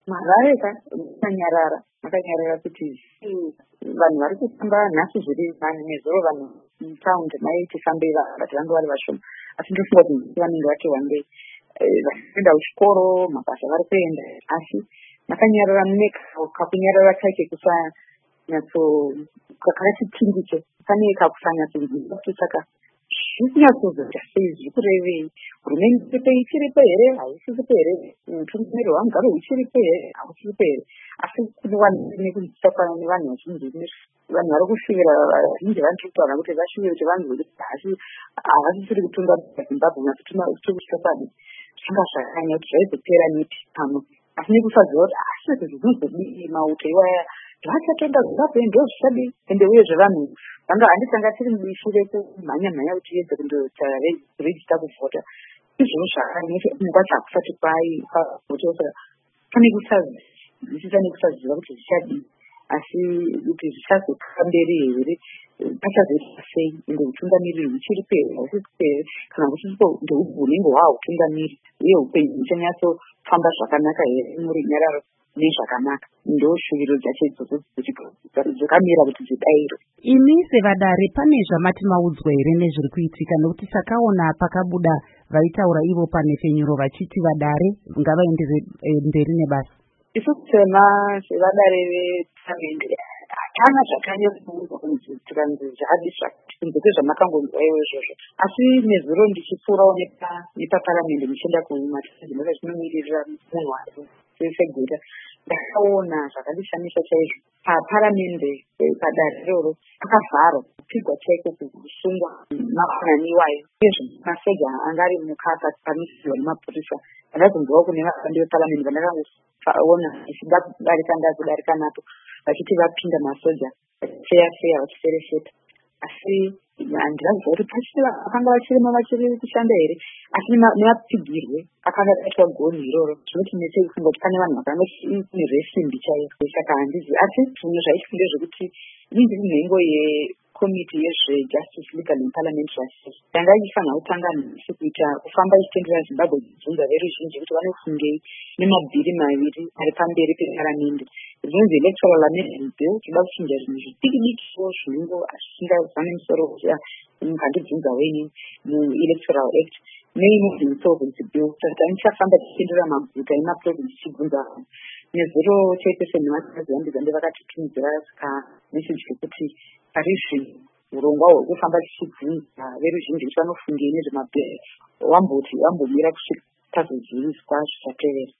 Harare makanyarara kuti vanhu vari kufamba nhasi zviri nani nezuro vanhu mutaundi maitifambei vati vange vari vashoma, asi ndofunga kuti vanenge vati wandei vachienda kuchikoro, mabasa vari kuenda, asi makanyarara mune kakunyarara kake kakati tindike, pane kakusanyatsonzwa kuti saka zvikunyatsozota sei, zviri kurevei, hurumende ichiripo here, haisipo here, utungamiri hwamugare huchiripo here, hauchiripo here, asi kunowanikwa kunzwisisa nevanhu vazhinji, vanhu vari kushuwira vazhinji vanotitaura kuti vashuwira kuti vanhu asi havasisiri kutungamira Zimbabwe tiri kusvika pano zvanga zvakanyanya kuti zvaizopera neti pano, asi nekusaziva kuti asi zvinozodii mauto iwaya zvachatoenda Zimbabwe ndozvichadi, ende uyezve vanhu vanga handisanga tiri mubishi rekumhanya kuti tiedze kundotsara rejista kuvhota, izvozvo zvakanyanya kunga chakusati kwavhotosa, pane kusazwisisa nekusaziva kuti zvichadii, asi kuti zvichazokura mberi here, pachazoita sei, ende utungamiriri huchiripo here, hausipo here, kana huchiripo ndehunenge hwaa utungamiri, uye upenyu huchanyatsofamba zvakanaka here muri nyararo nezvakanaka. Ndoshuviro dzacho idzodzo dzakamira kuti dzidairwe. Imi sevadare pane zvamati maudzwa here nezviri kuitika, nokuti takaona pakabuda vaitaura ivo panhefenyuro vachiti vadare ngavaenderere mberi nebasa. Isu sevadare veParamende hatana zvakanyatsokuudzwa kunzi tikanzi zvakadiswa kunze kwezvamakangonzwaiwo izvozvo, asi nezuro ndichipfuurawo nepaParamende ndichienda kumatazimura zvinomirira munhu wake seguta, ndakaona zvakandishamisa chaizvo. PaParamende padare iroro pakavharwa, kupigwa chaiko, kusungwa mafanani iwayo, uyezve masoja anga ari mukapa pamisirwa nemapurisa. Ndakazonzwawo kune vashandi veParamende vandakangoona ichida kudarika napo vachiti vapinda masoja vachiseya vachiseresheta, asi handingaziva kuti pachiteva vakanga vachiri kushanda here, asi nemapfigirwe akanga akaitwa gonhi iroro zvinotinetsei kufunga kuti pane vanhu vakanga kune zvesimbi chaizvo, saka handizi, asi zvimwe zvaitika ndezvekuti inini ndiri nhengo yekomiti yezvejustice legal and parliamentary affairs, yanga ichifanira kutanga nhasi kuita kufamba ichitendera Zimbabwe kubvunza veruzhinji kuti vanofungei nemabhiri maviri ari pamberi peParamende, zvinonzi electoral amendment bill, tinoda kuchinja zvinhu zvidiki-dikiwo zvinongo zvisingazane musoro mukandibvunza wenyu muelectoral act neinoinsolvency bill, saka ndichafamba tichitendera maguta emaprovinsi tichibvunza vanhu. Nezuro chaiko senemazambizambe vakatitumidzira kameseji kekuti parizvino urongwa hwekufamba tichibvunza veruzhinji kuti vanofungei nezvemabhiri wambomira kusvika tazoziviswa zvichatevera.